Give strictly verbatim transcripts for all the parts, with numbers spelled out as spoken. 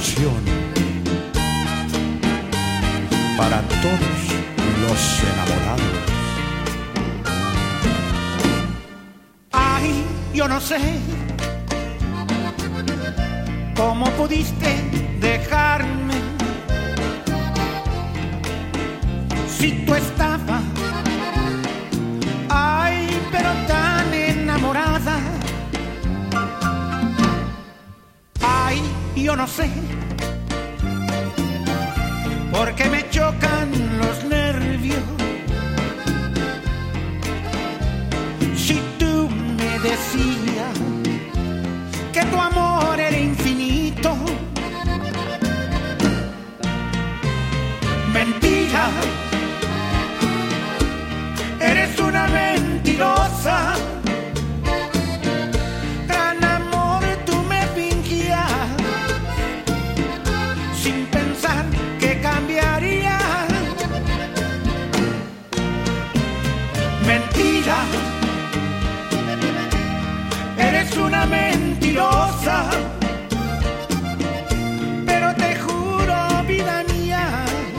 canción para todos los enamorados. Ay, yo no sé cómo pudiste dejarme si tú estabas, ay, pero tan enamorada. Ay, yo no sé por qué me chocan los nervios si tú me decías que tu amor era infinito. Mentira, eres una mentirosa. Gran amor tú me fingías sin pensar que cambiaría. Mentira, eres una mentirosa. Pero te juro, vida mía,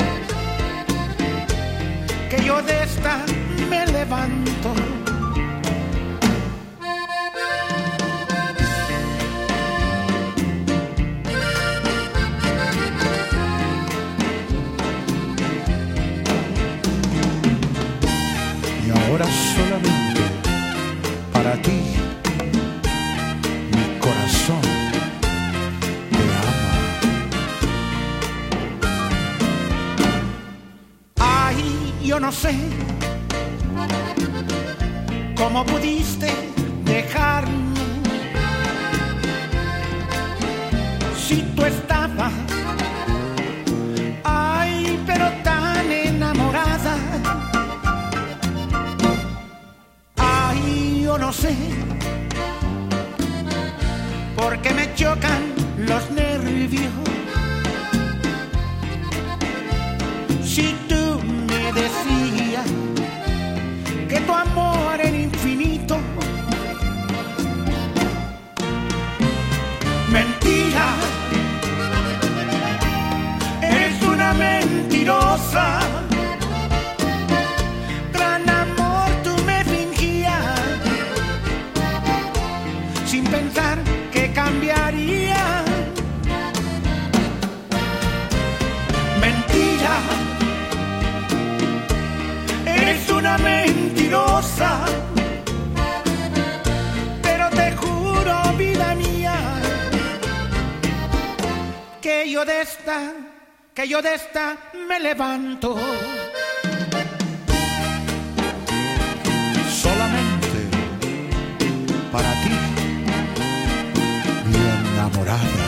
que yo de esta me levanto. Y ahora solamente para ti mi corazón te ama. Ay, yo no sé cómo pudiste dejarme si tú estabas, ay, pero tan enamorada. Ay, yo no sé por qué me chocan los nervios si tú me decías que tu amor era infinito. Mentira, eres una mentirosa. Gran amor tú me fingías sin pensar que cambiaría. Mentira, eres una mentirosa. Pero te juro, vida mía, que yo de esta, que yo de esta me levanto. Solamente para ti mi enamorada.